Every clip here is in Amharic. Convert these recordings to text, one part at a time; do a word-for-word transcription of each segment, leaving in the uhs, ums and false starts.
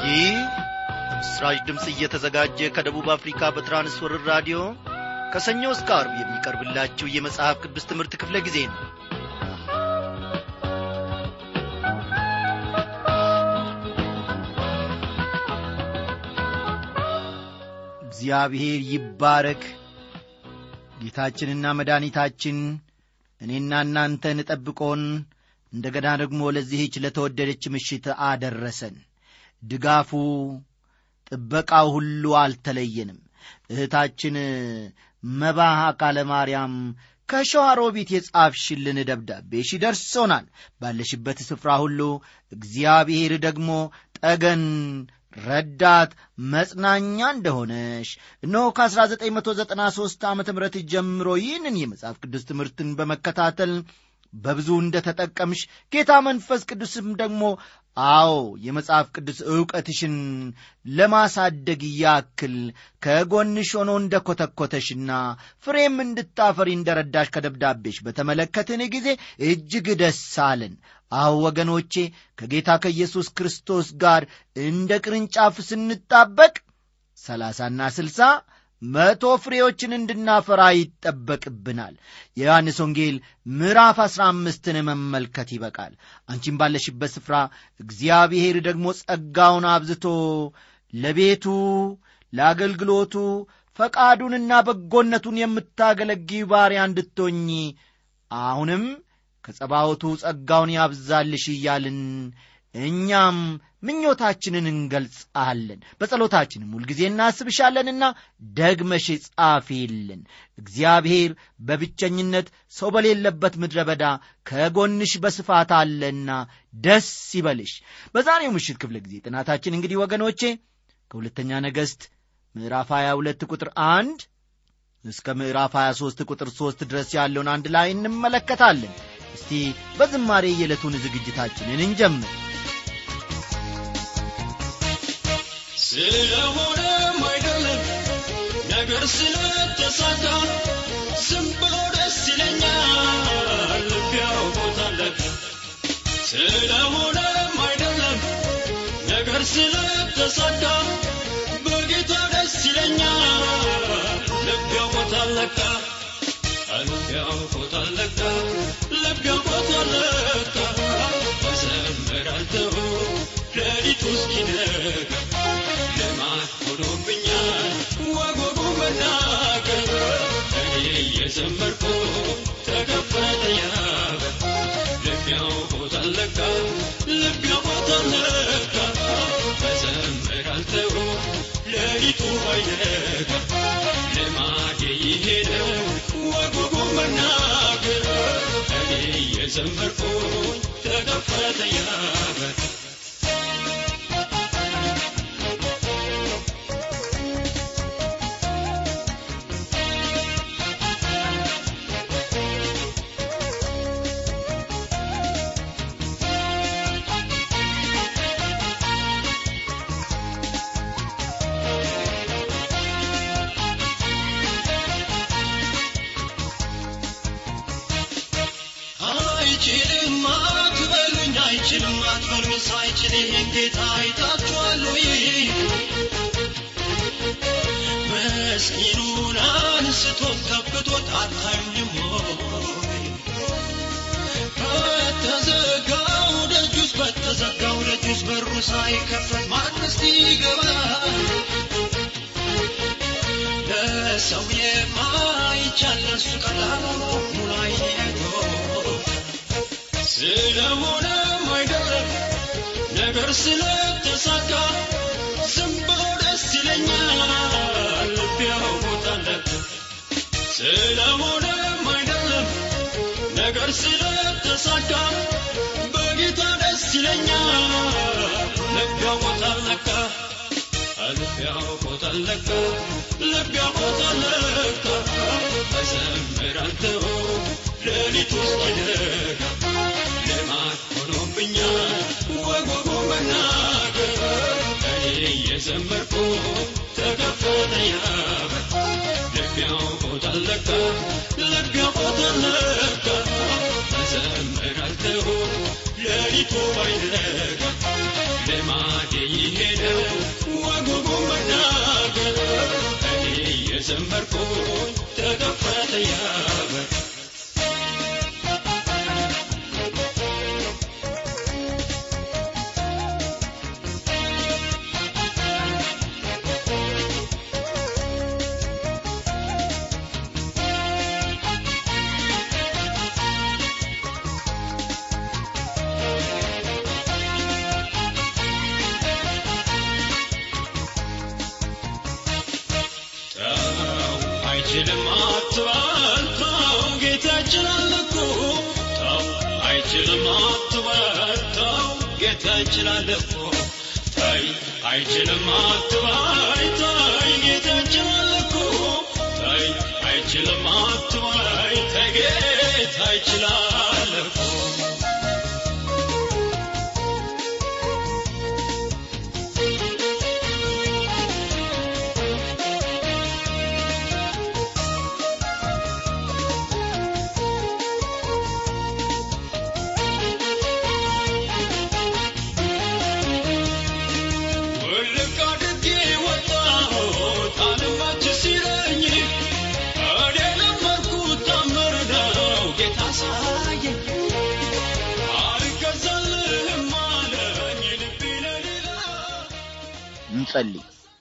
ይህ ምስራች ድምጽ እየተዘጋጀ ከደቡብ አፍሪካ በትራንስወርልድ ራዲዮ ከሰኞ እስከ ዓርብ የሚቀርብላችሁ የመጽሐፍ ቅዱስ ትምህርት ክፍለ ጊዜ ነው። እግዚአብሔር ይባረክ። ጌታችንና መድኃኒታችን እኔና እናንተን ጠብቆን እንደገና ደግሞ ለዚህች ለተወደደች ምሽት አደረሰን። ድጋፉ ጥበቃው ሁሉ አልተለየንም። እህታችን መባህ አካለ ማርያም ከሸዋሮቢት የጻፍሽልን ደብዳቤሽ ደርሶናል። ባለሽበት ስፍራ ሁሉ እግዚአብሔር ደግሞ ጠገን ረዳት መጽናኛ እንደሆነሽ እነሆ ከ1993 ዓመተ ምህረት ጀምሮ ይህንን የመጽሐፍ ቅዱስ ትምህርትን በመከታተል በብዙ እንደተጠቀምሽ ጌታ መንፈስ ቅዱስም ደግሞ አዎ የመጽሐፍ ቅዱስ ዕውቀትሽን ለማሳደግ ያክል ከጎንሽ ሆኖ እንደኮተኮተሽና ፍሬም እንድታፈሪ እንደረዳሽ ከደብዳቤሽ በተመለከትን ጊዜ እጅግ ደስ አለን። አዎ ወገኖቼ ከጌታ ከኢየሱስ ክርስቶስ ጋር እንደ ቅርንጫፍ ስንጣበቅ ሰላሳና ስልሳ መቶ ፍሬዎችን እንድናፈራ ይጠበቅብናል። የዮሐንስ ወንጌል ምዕራፍ አስራ አምስትን መመልከት ይበቃል። አንቺም ባለሽበት ስፍራ እግዚአብሔር ደግሞ ጸጋውን አብዝቶ ለቤቱ ለአገልግሎቱ ፈቃዱንና በጎነቱን የምታገለግዪ ባሪያ እንድትሆኚ አሁንም ከጸባዖቱ ጸጋውን ያብዛልሽ እያልን እኛም ምኞታችንን እንገልጻለን። በጸሎታችንም ሁልጊዜ እናስብሻለንና ደግመሽ ጻፊልን። እግዚአብሔር በብቸኝነት ሰው በሌለበት ምድረ በዳ ከጎንሽ በስፋት አለና ደስ ይበልሽ። በዛሬው ምሽት ክፍለ ጊዜ ጥናታችን እንግዲህ ወገኖቼ ከሁለተኛ ነገሥት ምዕራፍ ሃያ ሁለት ቁጥር አንድ እስከ ምዕራፍ ሃያ ሦስት ቁጥር ሦስት ድረስ ያለውን አንድ ላይ እንመለከታለን። እስቲ በዝማሬ የዕለቱን ዝግጅታችንን እንጀምር። ስለሆነም አይደለም ነገር ስለተሳካ ዝም ብሎ ደስ ይለኛል ልቤ ያውቆታለካ። ስለሆነም አይደለም ነገር ስለተሳካ በጌታ ደስ ይለኛል ልቤ ያውቆታለካ። ልቤ ያውቆታለካ ልቤ ያውቆታለካ እዘምራለሁ ሌሊቱ እስኪነጋ ልማድ ሆኖብኛል ወጉ መናገር እኔ እየዘመርኩ ተከፈተ ያበ ልቤ ያውቆታለካ ልቤ ያውቆታለካ እዘምራለሁ ሌሊቱ አይነጋ ልማድ ይሄደው ወጉ መናገር እኔ እየዘመርኩ ተከፈተ ያበ ይህን ጌታ አይታችኋል ወይ? መስኪኑን አንስቶት ከብቶት አታዩኝም ወይ? በተዘጋው ደጁስ በተዘጋው ደጁስ በሩ ሳይከፈት ማንስ ይገባል? ለሰው የማይቻል ለእርሱ ቀላል ሆኖ አይቶ ስለሆነም አይደለም ነገር ስለተሳካ ዝም ብሎ ደስ ይለኛል ልቤ ያውቆታለካ። ስለሆነም አይደለም ነገር ስለተሳካ በጌታ ደስ ይለኛል ልቤ ያውቆታለካ። ልቤ ያውቆታለካ ልቤ ያውቆታለካ እዘምራለሁ ሌሊቱ እስኪነጋ ልማድ ሆኖብኛል ወጉ መናገር እኔ እየዘመርኩ ተከፈተ ያበ ልቤ ያውቆታለካ ልቤ ያውቆታለካ እዘምራለሁ ሌሊቱ አይነጋ ልማድ ልማዴ ይሄነው ወጉ መናገር እኔ የዘመርኩት ተከፈተ ያበር አይችልም አትበልተው ጌታችን አለኩ ተው አይችልም አትበልተው ጌታችን አለኩ ታይ አይችልም አትበልተው ጌታችን አለኩ ታይ አይችልም አትበልተው ጌታችን አለኩ እንጸልይ።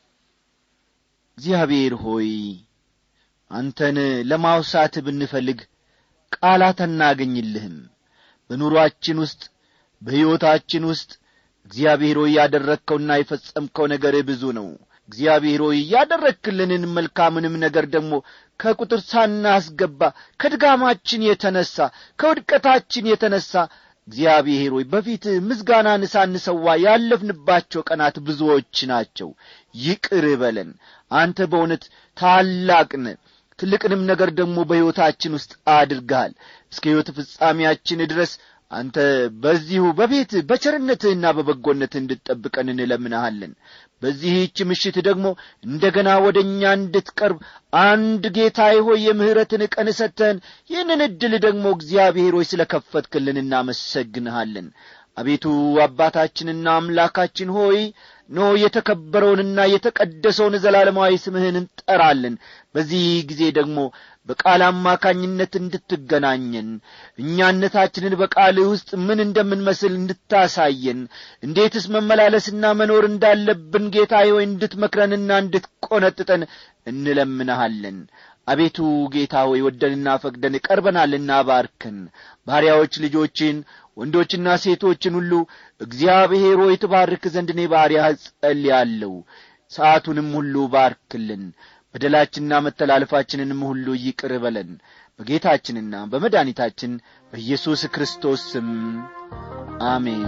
እግዚአብሔር ሆይ አንተን ለማውሳት ብንፈልግ ቃላት አናገኝልህም። በኑሯችን ውስጥ በሕይወታችን ውስጥ እግዚአብሔር ሆይ ያደረግከውና የፈጸምከው ነገር ብዙ ነው። እግዚአብሔር ሆይ ያደረክልንን መልካምንም ነገር ደግሞ ከቁጥር ሳናስገባ ከድጋማችን የተነሳ ከውድቀታችን የተነሳ እግዚአብሔር ሆይ በፊት ምስጋናን ሳንሰዋ ያለፍንባቸው ቀናት ብዙዎች ናቸው። ይቅር በለን። አንተ በእውነት ታላቅ ነህ። ትልቅንም ነገር ደግሞ በሕይወታችን ውስጥ አድርገሃል። እስከ ሕይወት ፍጻሜያችን ድረስ አንተ በዚሁ በቤት በቸርነትህና በበጎነትህ እንድትጠብቀን እንለምንሃለን። በዚህች ምሽት ደግሞ እንደገና ወደኛ እንድትቀርብ አንድ ጌታዬ ሆይ የምህረትን ቀን ሰጥተን ይህንን ዕድል ደግሞ እግዚአብሔር ሆይ ስለከፈትክልን እናመሰግንሃለን። አቤቱ አባታችንና አምላካችን ሆይ ኖ የተከበረውንና የተቀደሰውን ዘላለማዊ ስምህን እንጠራለን። በዚህ ጊዜ ደግሞ በቃል አማካኝነት እንድትገናኘን እኛነታችንን በቃል ውስጥ ምን እንደምንመስል እንድታሳየን እንዴትስ መመላለስና መኖር እንዳለብን ጌታዬ ሆይ እንድትመክረንና እንድትቆነጥጠን እንለምንሃለን። አቤቱ ጌታ ሆይ ወደንና ፈቅደን ቀርበናልና ባርከን። ባሪያዎች ልጆችን ወንዶችና ሴቶችን ሁሉ እግዚአብሔር ሆይ ትባርክ ዘንድ እኔ ባሪያህ ጸልያለሁ። ሰዓቱንም ሁሉ ባርክልን። በደላችንና መተላለፋችንንም ሁሉ ይቅር በለን። በጌታችንና በመድኃኒታችን በኢየሱስ ክርስቶስ ስም አሜን።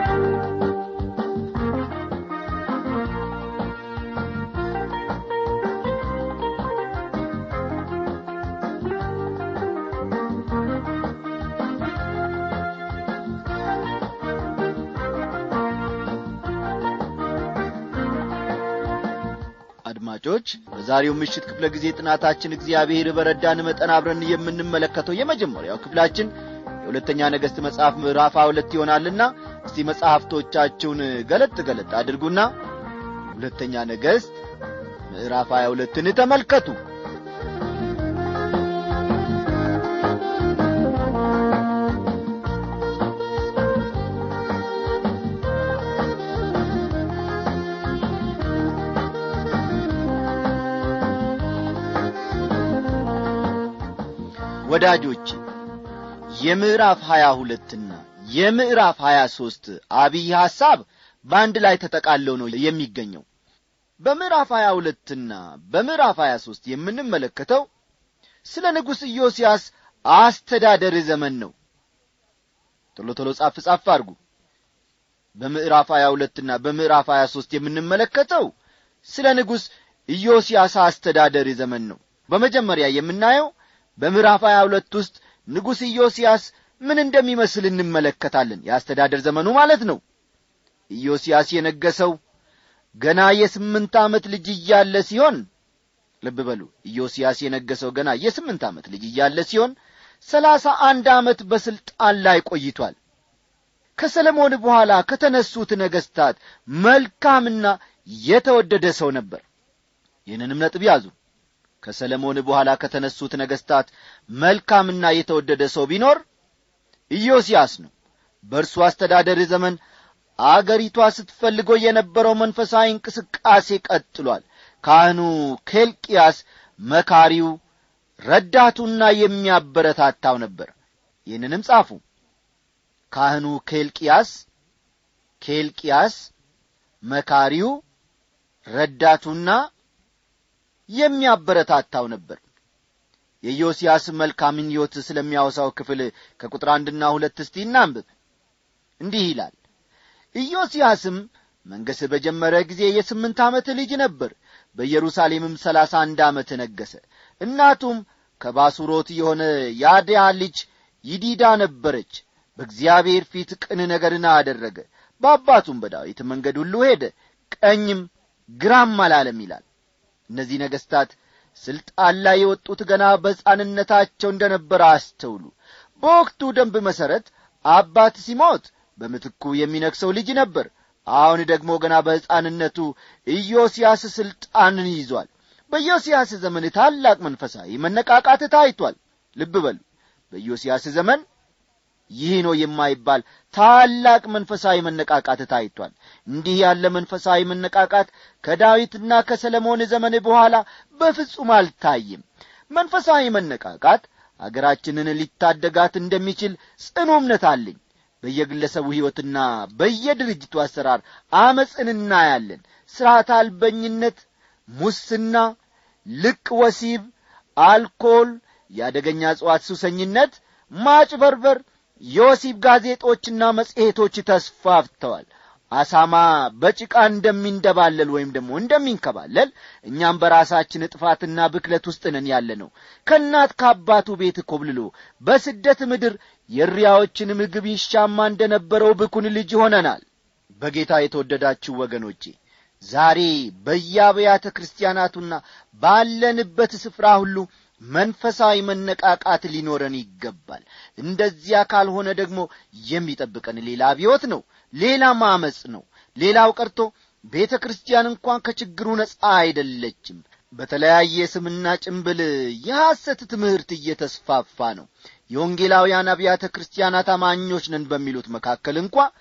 አድማጮች በዛሬው ምሽት ክፍለ ጊዜ ጥናታችን እግዚአብሔር በረዳን መጠን አብረን የምንመለከተው የመጀመሪያው ክፍላችን የሁለተኛ ነገሥት መጽሐፍ ምዕራፍ ሁለት ይሆናልና እስቲ መጽሐፍቶቻችሁን ገለጥ ገለጥ አድርጉና ሁለተኛ ነገሥት ምዕራፍ ሁለትን ተመልከቱ። ወዳጆች የምዕራፍ ሃያ ሁለት እና የምዕራፍ ሃያ ሦስት አብይ ሐሳብ በአንድ ላይ ተጠቃለው ነው የሚገኘው። በምዕራፍ ሃያ ሁለት እና በምዕራፍ ሃያ ሦስት የምንመለከተው ስለ ንጉሥ ኢዮስያስ አስተዳደር ዘመን ነው። ቶሎ ቶሎ ጻፍ ጻፍ አድርጉ። በምዕራፍ ሃያ ሁለት እና በምዕራፍ ሃያ ሦስት የምንመለከተው ስለ ንጉሥ ኢዮስያስ አስተዳደር ዘመን ነው። በመጀመሪያ የምናየው በምዕራፍ ሃያ ሁለት ውስጥ ንጉሥ ኢዮስያስ ምን እንደሚመስል እንመለከታለን። የአስተዳደር ዘመኑ ማለት ነው። ኢዮስያስ የነገሰው ገና የስምንት ዓመት ልጅ እያለ ሲሆን ልብ በሉ ኢዮስያስ የነገሰው ገና የስምንት ዓመት ልጅ እያለ ሲሆን ሰላሳ አንድ ዓመት በስልጣን ላይ ቆይቷል። ከሰለሞን በኋላ ከተነሱት ነገስታት መልካምና የተወደደ ሰው ነበር። ይህንንም ነጥብ ያዙ። ከሰለሞን በኋላ ከተነሱት ነገስታት መልካምና የተወደደ ሰው ቢኖር ኢዮስያስ ነው። በእርሱ አስተዳደር ዘመን አገሪቷ ስትፈልገው የነበረው መንፈሳዊ እንቅስቃሴ ቀጥሏል። ካህኑ ኬልቅያስ መካሪው፣ ረዳቱና የሚያበረታታው ነበር። ይህንንም ጻፉ። ካህኑ ኬልቅያስ ኬልቅያስ መካሪው፣ ረዳቱና የሚያበረታታው ነበር። የኢዮስያስ መልካምን ሕይወት ስለሚያወሳው ክፍል ከቁጥር አንድና ሁለት እስቲ እናንብብ። እንዲህ ይላል። ኢዮስያስም መንገሥ በጀመረ ጊዜ የስምንት ዓመት ልጅ ነበር። በኢየሩሳሌምም ሰላሳ አንድ ዓመት ነገሠ። እናቱም ከባሱሮት የሆነ ያድያ ልጅ ይዲዳ ነበረች። በእግዚአብሔር ፊት ቅን ነገርን አደረገ። በአባቱም በዳዊት መንገድ ሁሉ ሄደ፣ ቀኝም ግራም አላለም ይላል። እነዚህ ነገሥታት ስልጣን ላይ የወጡት ገና በሕፃንነታቸው እንደነበረ አስተውሉ። በወቅቱ ደንብ መሠረት አባት ሲሞት በምትኩ የሚነግሰው ልጅ ነበር። አሁን ደግሞ ገና በሕፃንነቱ ኢዮስያስ ስልጣንን ይዟል። በኢዮስያስ ዘመን ታላቅ መንፈሳዊ መነቃቃት ታይቷል። ልብ በሉ፣ በኢዮስያስ ዘመን ይህ ነው የማይባል ታላቅ መንፈሳዊ መነቃቃት ታይቷል። እንዲህ ያለ መንፈሳዊ መነቃቃት ከዳዊትና ከሰለሞን ዘመን በኋላ በፍጹም አልታየም። መንፈሳዊ መነቃቃት አገራችንን ሊታደጋት እንደሚችል ጽኑ እምነት አለኝ። በየግለሰቡ ሕይወትና በየድርጅቱ አሰራር አመጽን እናያለን። ሥርዓት አልበኝነት፣ ሙስና፣ ልቅ ወሲብ፣ አልኮል፣ ያደገኛ ዕፅዋት ሱሰኝነት፣ ማጭበርበር፣ የወሲብ ጋዜጦችና መጽሔቶች ተስፋፍተዋል። አሳማ በጭቃ እንደሚንደባለል ወይም ደግሞ እንደሚንከባለል እኛም በራሳችን ጥፋትና ብክለት ውስጥ ነን ያለነው። ከእናት ከአባቱ ቤት ኮብልሎ በስደት ምድር የሪያዎችን ምግብ ይሻማ እንደነበረው ብኩን ልጅ ሆነናል። በጌታ የተወደዳችሁ ወገኖቼ፣ ዛሬ በየአብያተ ክርስቲያናቱና ባለንበት ስፍራ ሁሉ መንፈሳዊ መነቃቃት ሊኖረን ይገባል። እንደዚያ ካልሆነ ደግሞ የሚጠብቀን ሌላ አብዮት ነው፣ ሌላ ማመጽ ነው። ሌላው ቀርቶ ቤተ ክርስቲያን እንኳን ከችግሩ ነጻ አይደለችም። በተለያየ ስምና ጭምብል የሐሰት ትምህርት እየተስፋፋ ነው። የወንጌላውያን አብያተ ክርስቲያናት አማኞች ነን በሚሉት መካከል እንኳን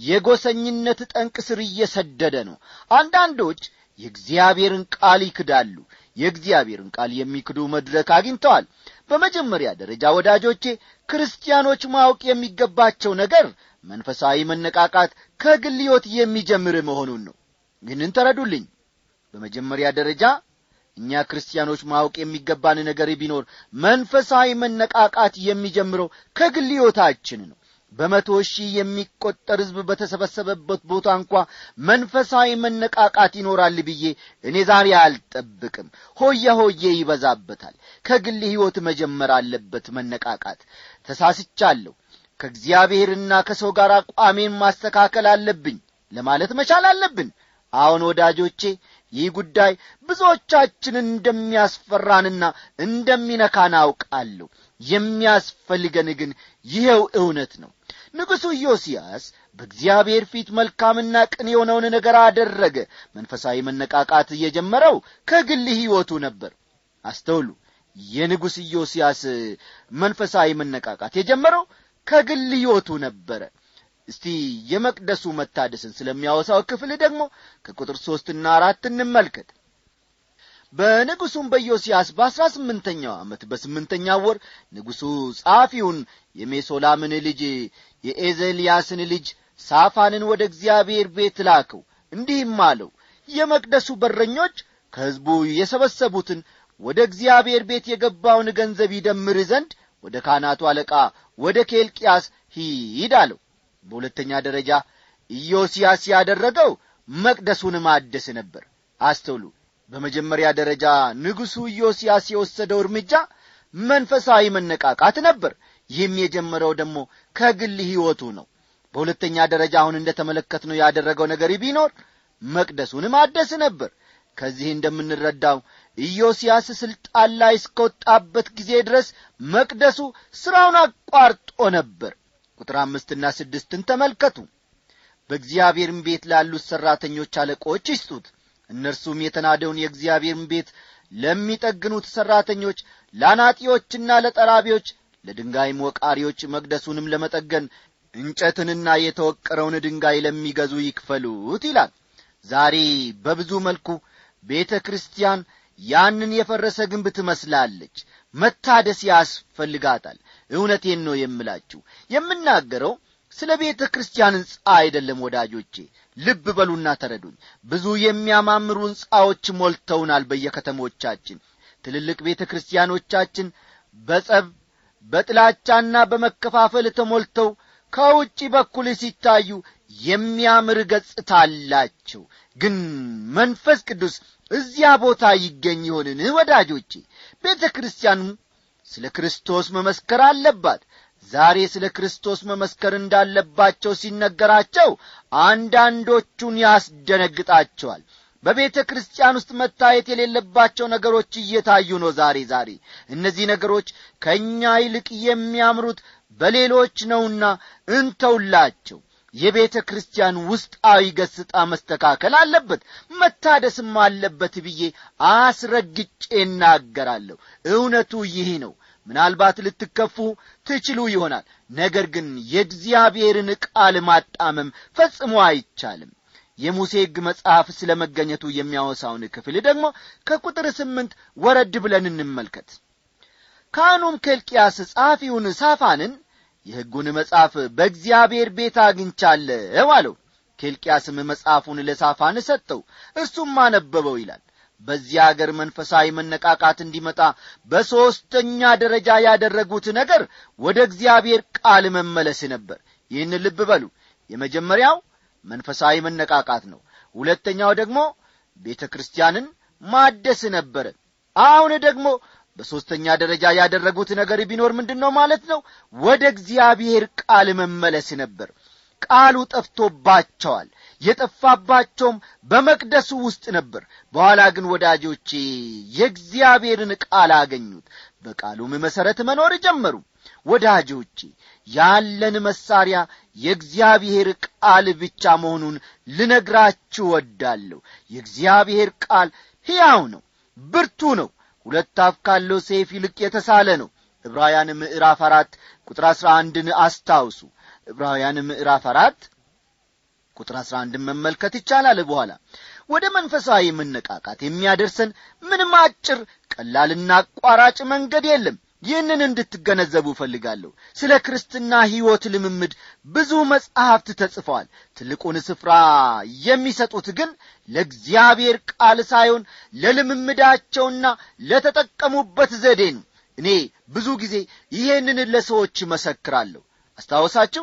የጎሰኝነት ጠንቅ ስር እየሰደደ ነው። አንዳንዶች የእግዚአብሔርን ቃል ይክዳሉ። የእግዚአብሔርን ቃል የሚክዱ መድረክ አግኝተዋል። በመጀመሪያ ደረጃ ወዳጆቼ፣ ክርስቲያኖች ማወቅ የሚገባቸው ነገር መንፈሳዊ መነቃቃት ከግል ሕይወት የሚጀምር መሆኑን ነው። ይህንን ተረዱልኝ። በመጀመሪያ ደረጃ እኛ ክርስቲያኖች ማወቅ የሚገባን ነገር ቢኖር መንፈሳዊ መነቃቃት የሚጀምረው ከግል ሕይወታችን ነው። በመቶ ሺህ የሚቆጠር ሕዝብ በተሰበሰበበት ቦታ እንኳን መንፈሳዊ መነቃቃት ይኖራል ብዬ እኔ ዛሬ አልጠብቅም። ሆየ ሆየ ይበዛበታል። ከግል ሕይወት መጀመር አለበት መነቃቃት። ተሳስቻለሁ፣ ከእግዚአብሔርና ከሰው ጋር አቋሜን ማስተካከል አለብኝ ለማለት መቻል አለብን። አሁን ወዳጆቼ፣ ይህ ጉዳይ ብዙዎቻችንን እንደሚያስፈራንና እንደሚነካን አውቃለሁ። የሚያስፈልገን ግን ይሄው እውነት ነው። ንጉሡ ኢዮስያስ በእግዚአብሔር ፊት መልካምና ቅን የሆነውን ነገር አደረገ። መንፈሳዊ መነቃቃት የጀመረው ከግል ሕይወቱ ነበር። አስተውሉ፣ የንጉሥ ኢዮስያስ መንፈሳዊ መነቃቃት የጀመረው ከግል ሕይወቱ ነበረ። እስቲ የመቅደሱ መታደስን ስለሚያወሳው ክፍል ደግሞ ከቁጥር ሦስት እና አራት እንመልከት። በንጉሡም በኢዮስያስ በአሥራ ስምንተኛው ዓመት በስምንተኛው ወር ንጉሡ ጻፊውን የሜሶላምን ልጅ የኤዜልያስን ልጅ ሳፋንን ወደ እግዚአብሔር ቤት ላከው። እንዲህም አለው፣ የመቅደሱ በረኞች ከሕዝቡ የሰበሰቡትን ወደ እግዚአብሔር ቤት የገባውን ገንዘብ ይደምር ዘንድ ወደ ካህናቱ አለቃ ወደ ኬልቅያስ ሂድ አለው። በሁለተኛ ደረጃ ኢዮስያስ ያደረገው መቅደሱን ማደስ ነበር። አስተውሉ፣ በመጀመሪያ ደረጃ ንጉሡ ኢዮስያስ የወሰደው እርምጃ መንፈሳዊ መነቃቃት ነበር። ይህም የጀመረው ደግሞ ከግል ሕይወቱ ነው። በሁለተኛ ደረጃ አሁን እንደተመለከትነው ያደረገው ነገር ቢኖር መቅደሱን ማደስ ነበር። ከዚህ እንደምንረዳው ኢዮስያስ ስልጣን ላይ እስከወጣበት ጊዜ ድረስ መቅደሱ ሥራውን አቋርጦ ነበር። ቁጥር አምስትና ስድስትን ተመልከቱ። በእግዚአብሔርም ቤት ላሉት ሠራተኞች አለቆች ይስጡት፣ እነርሱም የተናደውን የእግዚአብሔርን ቤት ለሚጠግኑት ሠራተኞች፣ ለአናጢዎችና ለጠራቢዎች፣ ለድንጋይም ወቃሪዎች፣ መቅደሱንም ለመጠገን እንጨትንና የተወቀረውን ድንጋይ ለሚገዙ ይክፈሉት ይላል። ዛሬ በብዙ መልኩ ቤተ ክርስቲያን ያንን የፈረሰ ግንብ ትመስላለች። መታደስ ያስፈልጋታል። እውነቴን ነው የምላችሁ። የምናገረው ስለ ቤተ ክርስቲያን ሕንጻ አይደለም ወዳጆቼ። ልብ በሉና ተረዱኝ። ብዙ የሚያማምሩ ሕንጻዎች ሞልተውናል በየከተሞቻችን። ትልልቅ ቤተ ክርስቲያኖቻችን በጸብ በጥላቻና በመከፋፈል ተሞልተው ከውጪ በኩል ሲታዩ የሚያምር ገጽታ አላቸው። ግን መንፈስ ቅዱስ እዚያ ቦታ ይገኝ ይሆንን ወዳጆቼ? ቤተ ክርስቲያን ስለ ክርስቶስ መመስከር አለባት። ዛሬ ስለ ክርስቶስ መመስከር እንዳለባቸው ሲነገራቸው አንዳንዶቹን ያስደነግጣቸዋል። በቤተ ክርስቲያን ውስጥ መታየት የሌለባቸው ነገሮች እየታዩ ነው ዛሬ ዛሬ እነዚህ ነገሮች ከኛ ይልቅ የሚያምሩት በሌሎች ነውና እንተውላቸው። የቤተ ክርስቲያን ውስጣዊ ገጽታ መስተካከል አለበት፣ መታደስም አለበት ብዬ አስረግጬ እናገራለሁ። እውነቱ ይህ ነው። ምናልባት ልትከፉ ትችሉ ይሆናል። ነገር ግን የእግዚአብሔርን ቃል ማጣመም ፈጽሞ አይቻልም። የሙሴ ሕግ መጽሐፍ ስለ መገኘቱ የሚያወሳውን ክፍል ደግሞ ከቁጥር ስምንት ወረድ ብለን እንመልከት። ካህኑም ኬልቅያስ ጸሐፊውን ሳፋንን የሕጉን መጽሐፍ በእግዚአብሔር ቤት አግኝቻለሁ አለው። ኬልቅያስም መጽሐፉን ለሳፋን ሰጠው፣ እርሱም አነበበው ይላል። በዚያ አገር መንፈሳዊ መነቃቃት እንዲመጣ በሦስተኛ ደረጃ ያደረጉት ነገር ወደ እግዚአብሔር ቃል መመለስ ነበር። ይህን ልብ በሉ። የመጀመሪያው መንፈሳዊ መነቃቃት ነው። ሁለተኛው ደግሞ ቤተ ክርስቲያንን ማደስ ነበር። አሁን ደግሞ በሦስተኛ ደረጃ ያደረጉት ነገር ቢኖር ምንድነው ማለት ነው? ወደ እግዚአብሔር ቃል መመለስ ነበር። ቃሉ ጠፍቶባቸዋል። የጠፋባቸውም በመቅደሱ ውስጥ ነበር። በኋላ ግን ወዳጆቼ የእግዚአብሔርን ቃል አገኙት፣ በቃሉም መሰረት መኖር ጀመሩ። ወዳጆቼ ያለን መሳሪያ የእግዚአብሔር ቃል ብቻ መሆኑን ልነግራችሁ ወዳለሁ። የእግዚአብሔር ቃል ሕያው ነው፣ ብርቱ ነው፣ ሁለት አፍ ካለው ሰይፍ ይልቅ የተሳለ ነው። ዕብራውያን ምዕራፍ አራት ቁጥር አስራ አንድን አስታውሱ። ዕብራውያን ምዕራፍ አራት ቁጥር አስራ አንድን መመልከት ይቻላል። በኋላ ወደ መንፈሳዊ መነቃቃት የሚያደርሰን ምንም አጭር ቀላልና አቋራጭ መንገድ የለም። ይህንን እንድትገነዘቡ ፈልጋለሁ። ስለ ክርስትና ሕይወት ልምምድ ብዙ መጻሕፍት ተጽፈዋል። ትልቁን ስፍራ የሚሰጡት ግን ለእግዚአብሔር ቃል ሳይሆን ለልምምዳቸውና ለተጠቀሙበት ዘዴ ነው። እኔ ብዙ ጊዜ ይሄንን ለሰዎች መሰክራለሁ። አስታውሳችሁ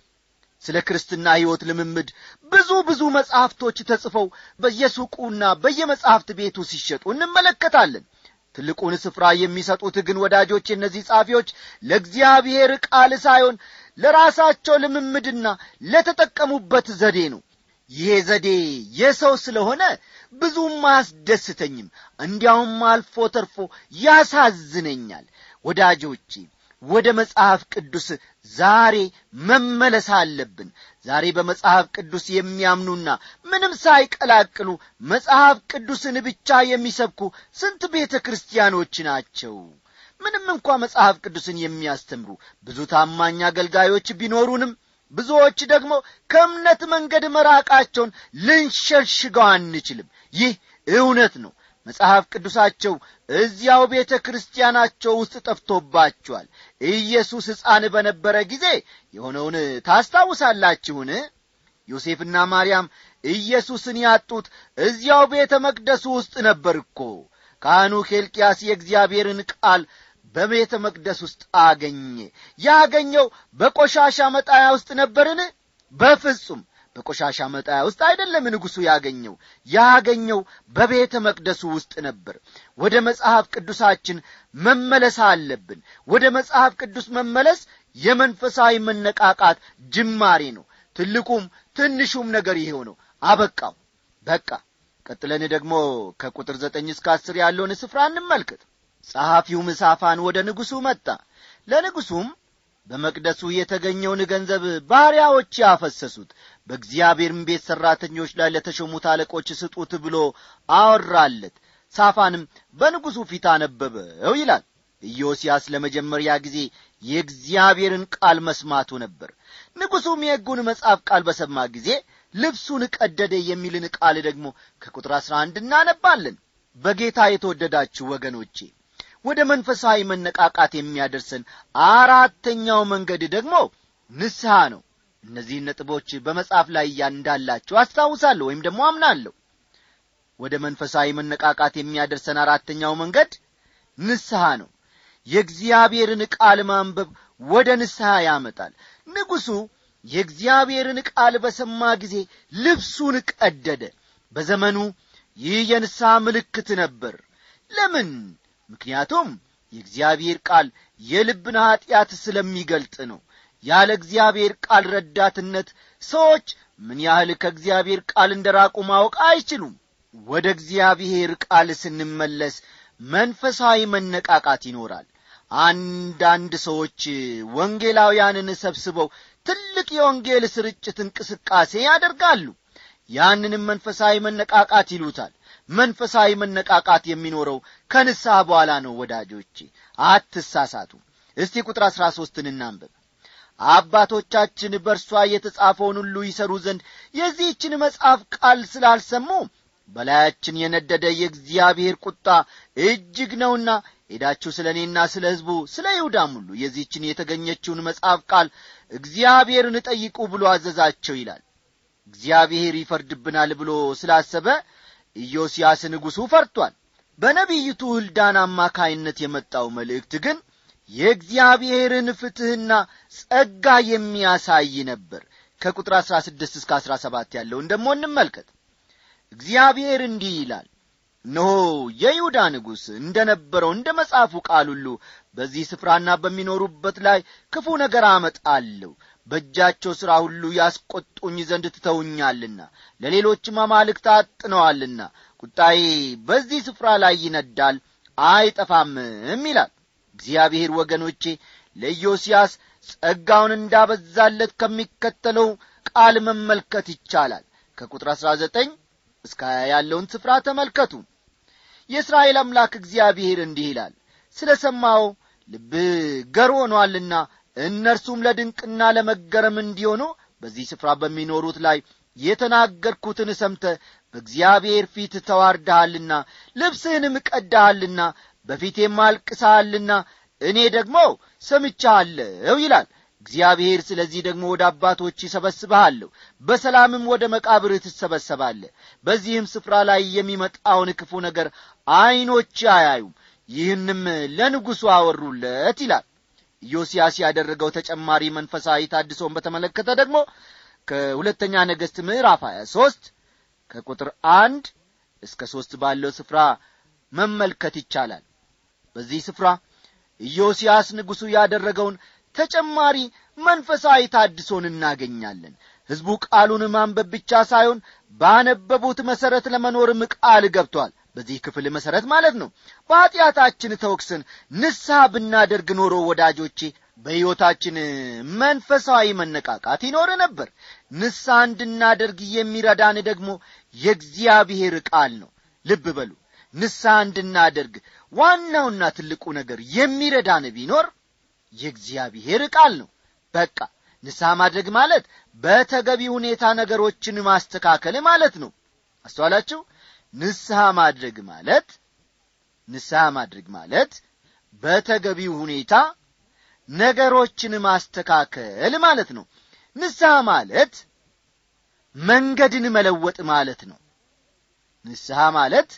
ስለ ክርስትና ሕይወት ልምምድ ብዙ ብዙ መጻሕፍቶች ተጽፈው በየሱቁና በየመጻሕፍት ቤቱ ሲሸጡ እንመለከታለን። ትልቁን ስፍራ የሚሰጡት ግን ወዳጆች እነዚህ ጻፊዎች ለእግዚአብሔር ቃል ሳይሆን ለራሳቸው ልምምድና ለተጠቀሙበት ዘዴ ነው። ይሄ ዘዴ የሰው ስለሆነ ብዙም አያስደስተኝም፣ እንዲያውም አልፎ ተርፎ ያሳዝነኛል። ወዳጆቼ ወደ መጽሐፍ ቅዱስ ዛሬ መመለስ አለብን። ዛሬ በመጽሐፍ ቅዱስ የሚያምኑና ምንም ሳይቀላቅሉ መጽሐፍ ቅዱስን ብቻ የሚሰብኩ ስንት ቤተ ክርስቲያኖች ናቸው። ምንም እንኳን መጽሐፍ ቅዱስን የሚያስተምሩ ብዙ ታማኝ አገልጋዮች ቢኖሩንም ብዙዎች ደግሞ ከእምነት መንገድ መራቃቸውን ልንሸሽገው አንችልም። ይህ እውነት ነው። መጽሐፍ ቅዱሳቸው እዚያው ቤተ ክርስቲያናቸው ውስጥ ጠፍቶባቸዋል። ኢየሱስ ሕፃን በነበረ ጊዜ የሆነውን ታስታውሳላችሁን? ዮሴፍና ማርያም ኢየሱስን ያጡት እዚያው ቤተ መቅደሱ ውስጥ ነበር እኮ። ካህኑ ኬልቅያስ የእግዚአብሔርን ቃል በቤተ መቅደስ ውስጥ አገኘ። ያገኘው በቆሻሻ መጣያ ውስጥ ነበርን? በፍጹም በቆሻሻ መጣያ ውስጥ አይደለም ንጉሡ ያገኘው። ያገኘው በቤተ መቅደሱ ውስጥ ነበር። ወደ መጽሐፍ ቅዱሳችን መመለስ አለብን። ወደ መጽሐፍ ቅዱስ መመለስ የመንፈሳዊ መነቃቃት ጅማሬ ነው። ትልቁም ትንሹም ነገር ይሄው ነው። አበቃው በቃ። ቀጥለን ደግሞ ከቁጥር ዘጠኝ እስከ አስር ያለውን ስፍራ እንመልከት። ጸሐፊው ሳፋን ወደ ንጉሡ መጣ። ለንጉሡም በመቅደሱ የተገኘውን ገንዘብ ባሪያዎች ያፈሰሱት፣ በእግዚአብሔርም ቤት ሠራተኞች ላይ ለተሾሙት አለቆች ስጡት ብሎ አወራለት። ሳፋንም በንጉሡ ፊት አነበበው ይላል። ኢዮስያስ ለመጀመሪያ ጊዜ የእግዚአብሔርን ቃል መስማቱ ነበር። ንጉሡም የሕጉን መጽሐፍ ቃል በሰማ ጊዜ ልብሱን ቀደደ የሚልን ቃል ደግሞ ከቁጥር አሥራ አንድ እናነባለን። በጌታ የተወደዳችሁ ወገኖቼ፣ ወደ መንፈሳዊ መነቃቃት የሚያደርሰን አራተኛው መንገድ ደግሞ ንስሐ ነው። እነዚህን ነጥቦች በመጽሐፍ ላይ እንዳላችሁ አስታውሳለሁ ወይም ደግሞ አምናለሁ። ወደ መንፈሳዊ መነቃቃት የሚያደርሰን አራተኛው መንገድ ንስሐ ነው። የእግዚአብሔርን ቃል ማንበብ ወደ ንስሐ ያመጣል። ንጉሡ የእግዚአብሔርን ቃል በሰማ ጊዜ ልብሱን ቀደደ። በዘመኑ ይህ የንስሐ ምልክት ነበር። ለምን? ምክንያቱም የእግዚአብሔር ቃል የልብን ኀጢአት ስለሚገልጥ ነው። ያለ እግዚአብሔር ቃል ረዳትነት ሰዎች ምን ያህል ከእግዚአብሔር ቃል እንደራቁ ማወቅ አይችሉም። ወደ እግዚአብሔር ቃል ስንመለስ መንፈሳዊ መነቃቃት ይኖራል። አንዳንድ ሰዎች ወንጌላውያንን ሰብስበው ትልቅ የወንጌል ስርጭት እንቅስቃሴ ያደርጋሉ። ያንንም መንፈሳዊ መነቃቃት ይሉታል። መንፈሳዊ መነቃቃት የሚኖረው ከንስሐ በኋላ ነው። ወዳጆቼ አትሳሳቱ። እስቲ ቁጥር አሥራ ሦስትን እናንብብ። አባቶቻችን በእርሷ የተጻፈውን ሁሉ ይሰሩ ዘንድ የዚህችን መጽሐፍ ቃል ስላልሰሙ በላያችን የነደደ የእግዚአብሔር ቁጣ እጅግ ነውና ሄዳችሁ ስለ እኔና ስለ ሕዝቡ ስለ ይሁዳም ሁሉ የዚህችን የተገኘችውን መጽሐፍ ቃል እግዚአብሔርን ጠይቁ ብሎ አዘዛቸው ይላል። እግዚአብሔር ይፈርድብናል ብሎ ስላሰበ ኢዮስያስ ንጉሡ ፈርቷል። በነቢይቱ ሕልዳን አማካይነት የመጣው መልእክት ግን የእግዚአብሔርን ፍትሕና ጸጋ የሚያሳይ ነበር። ከቁጥር አሥራ ስድስት እስከ አሥራ ሰባት ያለውን ደግሞ እንመልከት። እግዚአብሔር እንዲህ ይላል፣ እነሆ የይሁዳ ንጉሥ እንደ ነበረው እንደ መጽሐፉ ቃል ሁሉ በዚህ ስፍራና በሚኖሩበት ላይ ክፉ ነገር አመጣለሁ። በእጃቸው ሥራ ሁሉ ያስቈጡኝ ዘንድ ትተውኛልና ለሌሎችም አማልክት አጥነዋልና ቁጣዬ በዚህ ስፍራ ላይ ይነዳል አይጠፋምም ይላል። እግዚአብሔር ወገኖቼ ለኢዮስያስ ጸጋውን እንዳበዛለት ከሚከተለው ቃል መመልከት ይቻላል። ከቁጥር አሥራ ዘጠኝ እስከ ሀያ ያለውን ስፍራ ተመልከቱ። የእስራኤል አምላክ እግዚአብሔር እንዲህ ይላል፣ ስለ ሰማው ልብህ ገር ሆኖአልና እነርሱም ለድንቅና ለመገረም እንዲሆኑ በዚህ ስፍራ በሚኖሩት ላይ የተናገርኩትን ሰምተህ በእግዚአብሔር ፊት ተዋርደሃልና ልብስህንም ቀድደሃልና በፊቴም አልቅሰሃልና እኔ ደግሞ ሰምቻለሁ ይላል እግዚአብሔር። ስለዚህ ደግሞ ወደ አባቶች ይሰበስብሃለሁ፣ በሰላምም ወደ መቃብርህ ትሰበሰባለህ። በዚህም ስፍራ ላይ የሚመጣውን ክፉ ነገር ዓይኖች አያዩም። ይህንም ለንጉሡ አወሩለት ይላል። ኢዮስያስ ያደረገው ተጨማሪ መንፈሳዊ ታድሶን በተመለከተ ደግሞ ከሁለተኛ ነገሥት ምዕራፍ ሀያ ሦስት ከቁጥር አንድ እስከ ሦስት ባለው ስፍራ መመልከት ይቻላል። በዚህ ስፍራ ኢዮስያስ ንጉሡ ያደረገውን ተጨማሪ መንፈሳዊ ታድሶን እናገኛለን። ሕዝቡ ቃሉን ማንበብ ብቻ ሳይሆን ባነበቡት መሠረት ለመኖርም ቃል ገብቷል። በዚህ ክፍል መሠረት ማለት ነው። በኃጢአታችን ተወቅሰን ንስሐ ብናደርግ ኖሮ ወዳጆቼ በሕይወታችን መንፈሳዊ መነቃቃት ይኖር ነበር። ንስሐ እንድናደርግ የሚረዳን ደግሞ የእግዚአብሔር ቃል ነው። ልብ በሉ፣ ንስሐ እንድናደርግ ዋናውና ትልቁ ነገር የሚረዳን ቢኖር የእግዚአብሔር ቃል ነው። በቃ ንስሐ ማድረግ ማለት በተገቢ ሁኔታ ነገሮችን ማስተካከል ማለት ነው። አስተዋላችሁ? ንስሐ ማድረግ ማለት ንስሐ ማድረግ ማለት በተገቢ ሁኔታ ነገሮችን ማስተካከል ማለት ነው። ንስሐ ማለት መንገድን መለወጥ ማለት ነው። ንስሐ ማለት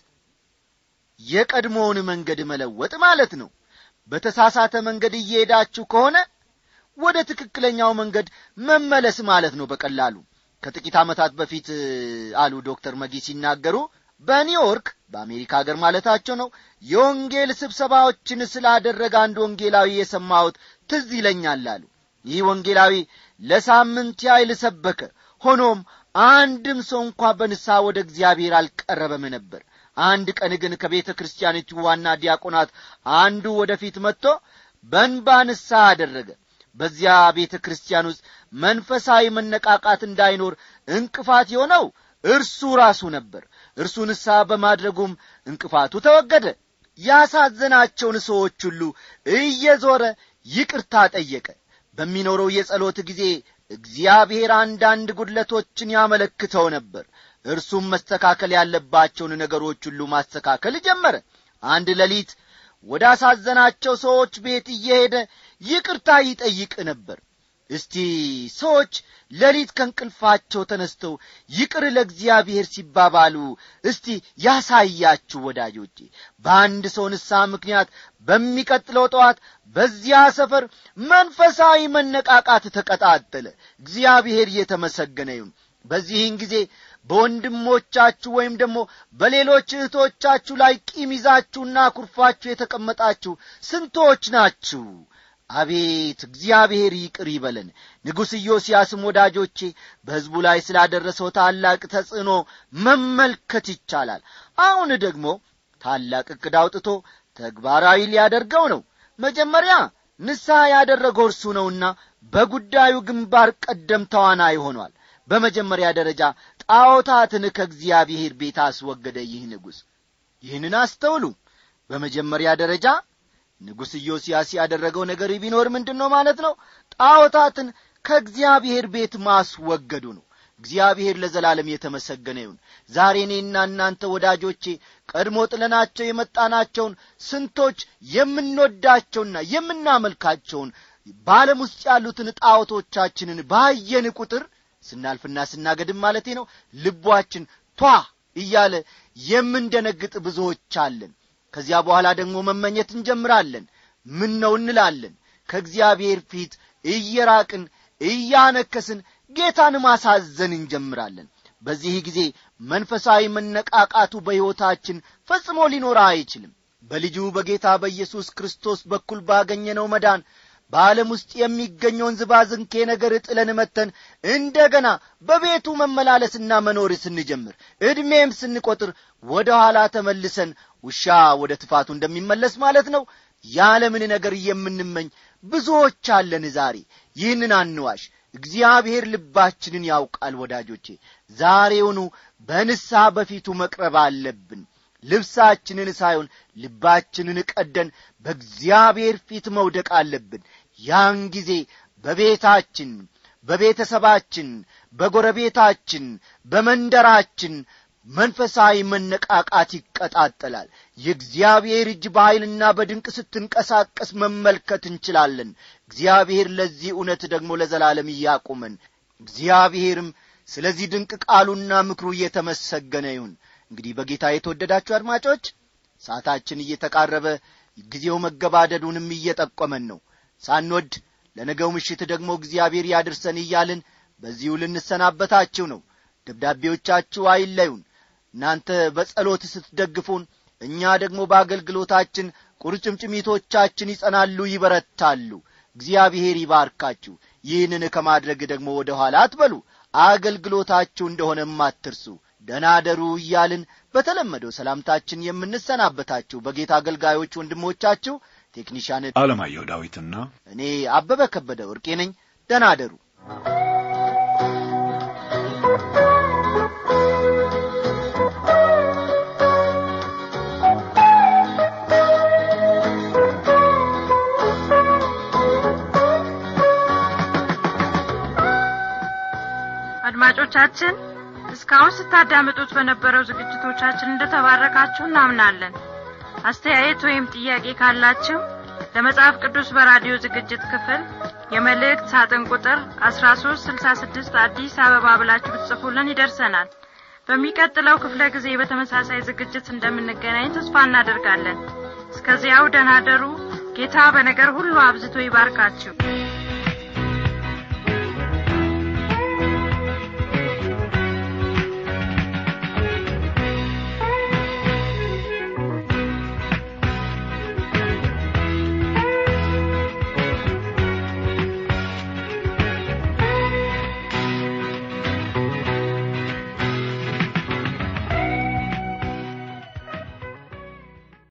የቀድሞውን መንገድ መለወጥ ማለት ነው። በተሳሳተ መንገድ እየሄዳችሁ ከሆነ ወደ ትክክለኛው መንገድ መመለስ ማለት ነው በቀላሉ። ከጥቂት ዓመታት በፊት አሉ ዶክተር መጊ ሲናገሩ በኒውዮርክ በአሜሪካ ሀገር ማለታቸው ነው የወንጌል ስብሰባዎችን ስላደረገ አንድ ወንጌላዊ የሰማሁት ትዝ ይለኛል አሉ። ይህ ወንጌላዊ ለሳምንት ያህል ሰበከ። ሆኖም አንድም ሰው እንኳን በንስሐ ወደ እግዚአብሔር አልቀረበም ነበር። አንድ ቀን ግን ከቤተ ክርስቲያኒቱ ዋና ዲያቆናት አንዱ ወደፊት መጥቶ በእንባ ንስሐ አደረገ። በዚያ ቤተ ክርስቲያን ውስጥ መንፈሳዊ መነቃቃት እንዳይኖር እንቅፋት የሆነው እርሱ ራሱ ነበር። እርሱ ንስሐ በማድረጉም እንቅፋቱ ተወገደ። ያሳዘናቸውን ሰዎች ሁሉ እየዞረ ይቅርታ ጠየቀ። በሚኖረው የጸሎት ጊዜ እግዚአብሔር አንዳንድ ጉድለቶችን ያመለክተው ነበር። እርሱም መስተካከል ያለባቸውን ነገሮች ሁሉ ማስተካከል ጀመረ። አንድ ሌሊት ወደ አሳዘናቸው ሰዎች ቤት እየሄደ ይቅርታ ይጠይቅ ነበር። እስቲ ሰዎች ሌሊት ከእንቅልፋቸው ተነስተው ይቅር ለእግዚአብሔር ሲባባሉ እስቲ ያሳያችሁ ወዳጆቼ። በአንድ ሰው ንስሐ ምክንያት በሚቀጥለው ጠዋት በዚያ ሰፈር መንፈሳዊ መነቃቃት ተቀጣጠለ። እግዚአብሔር የተመሰገነ ይሁን። በዚህን ጊዜ በወንድሞቻችሁ ወይም ደግሞ በሌሎች እህቶቻችሁ ላይ ቂም ይዛችሁና ኩርፋችሁ የተቀመጣችሁ ስንቶች ናችሁ? አቤት እግዚአብሔር ይቅር ይበለን። ንጉሥ ኢዮስያስም ወዳጆቼ በሕዝቡ ላይ ስላደረሰው ታላቅ ተጽዕኖ መመልከት ይቻላል። አሁን ደግሞ ታላቅ ዕቅድ አውጥቶ ተግባራዊ ሊያደርገው ነው። መጀመሪያ ንስሐ ያደረገው እርሱ ነውና በጉዳዩ ግንባር ቀደም ተዋናይ ሆኗል። በመጀመሪያ ደረጃ ጣዖታትን ከእግዚአብሔር ቤት አስወገደ ይህ ንጉሥ። ይህንን አስተውሉ። በመጀመሪያ ደረጃ ንጉሥ ኢዮስያስ ያደረገው ነገር ቢኖር ምንድነው ማለት ነው? ጣዖታትን ከእግዚአብሔር ቤት ማስወገዱ ነው። እግዚአብሔር ለዘላለም የተመሰገነ ይሁን። ዛሬ እኔና እናንተ ወዳጆቼ ቀድሞ ጥለናቸው የመጣናቸውን ስንቶች የምንወዳቸውና የምናመልካቸውን በዓለም ውስጥ ያሉትን ጣዖቶቻችንን ባየን ቁጥር ስናልፍና ስናገድም ማለቴ ነው ልባችን ቷ እያለ የምንደነግጥ ብዙዎች አለን። ከዚያ በኋላ ደግሞ መመኘት እንጀምራለን። ምን ነው እንላለን። ከእግዚአብሔር ፊት እየራቅን እያነከስን ጌታን ማሳዘን እንጀምራለን። በዚህ ጊዜ መንፈሳዊ መነቃቃቱ በሕይወታችን ፈጽሞ ሊኖር አይችልም። በልጁ በጌታ በኢየሱስ ክርስቶስ በኩል ባገኘነው መዳን በዓለም ውስጥ የሚገኘውን ዝባዝንኬ ነገር ጥለን መተን እንደገና በቤቱ መመላለስና መኖር ስንጀምር ዕድሜም ስንቆጥር ወደ ኋላ ተመልሰን ውሻ ወደ ትፋቱ እንደሚመለስ ማለት ነው ያለምን ነገር የምንመኝ ብዙዎች አለን ዛሬ። ይህንን አንዋሽ። እግዚአብሔር ልባችንን ያውቃል ወዳጆቼ። ዛሬውኑ በንስሐ በፊቱ መቅረብ አለብን። ልብሳችንን ሳይሆን ልባችንን ቀደን በእግዚአብሔር ፊት መውደቅ አለብን። ያን ጊዜ በቤታችን፣ በቤተሰባችን፣ በጎረቤታችን፣ በመንደራችን መንፈሳዊ መነቃቃት ይቀጣጠላል። የእግዚአብሔር እጅ በኃይልና በድንቅ ስትንቀሳቀስ መመልከት እንችላለን። እግዚአብሔር ለዚህ እውነት ደግሞ ለዘላለም ያቁመን። እግዚአብሔርም ስለዚህ ድንቅ ቃሉና ምክሩ የተመሰገነ ይሁን። እንግዲህ በጌታ የተወደዳችሁ አድማጮች ሰዓታችን እየተቃረበ ጊዜው መገባደዱንም እየጠቆመን ነው። ሳንወድ ለነገው ምሽት ደግሞ እግዚአብሔር ያድርሰን እያልን በዚሁ ልንሰናበታችሁ ነው። ደብዳቤዎቻችሁ አይለዩን። እናንተ በጸሎት ስትደግፉን፣ እኛ ደግሞ በአገልግሎታችን ቁርጭምጭሚቶቻችን ይጸናሉ፣ ይበረታሉ። እግዚአብሔር ይባርካችሁ። ይህንን ከማድረግ ደግሞ ወደ ኋላ አትበሉ። አገልግሎታችሁ እንደሆነም አትርሱ። ደህና ደሩ እያልን በተለመደው ሰላምታችን የምንሰናበታችሁ በጌታ አገልጋዮች ወንድሞቻችሁ ቴክኒሻን አለማየሁ ዳዊትና እኔ አበበ ከበደ ወርቄ ነኝ። ደህና ደሩ። አድማጮቻችን እስካሁን ስታዳምጡት በነበረው ዝግጅቶቻችን እንደተባረካችሁ እናምናለን። አስተያየት ወይም ጥያቄ ካላችሁ ለመጽሐፍ ቅዱስ በራዲዮ ዝግጅት ክፍል የመልእክት ሳጥን ቁጥር አስራ ሶስት ስልሳ ስድስት አዲስ አበባ ብላችሁ ብትጽፉልን ይደርሰናል። በሚቀጥለው ክፍለ ጊዜ በተመሳሳይ ዝግጅት እንደምንገናኝ ተስፋ እናደርጋለን። እስከዚያው ደህና ደሩ። ጌታ በነገር ሁሉ አብዝቶ ይባርካችሁ።